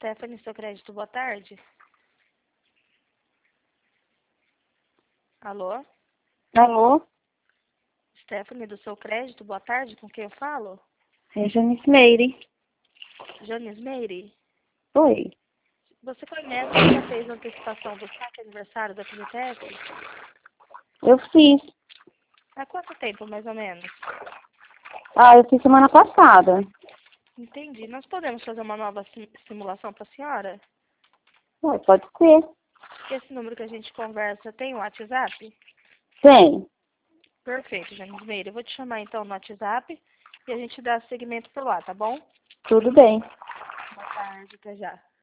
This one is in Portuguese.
Stephanie, seu crédito, boa tarde. Alô? Alô? Stephanie, do seu crédito, boa tarde, com quem eu falo? É Janice Meire. Janis Meire? Oi. Você conhece que já fez a antecipação do saque aniversário da Finitec? Eu fiz. Há quanto tempo, mais ou menos? Eu fiz semana passada. Entendi. Nós podemos fazer uma nova simulação para a senhora? Ué, pode ser. Esse número que a gente conversa tem o WhatsApp? Tem. Perfeito, Janis Meire. Eu vou te chamar então no WhatsApp e a gente dá seguimento por lá, tá bom? Tudo bem. Boa tarde, até já.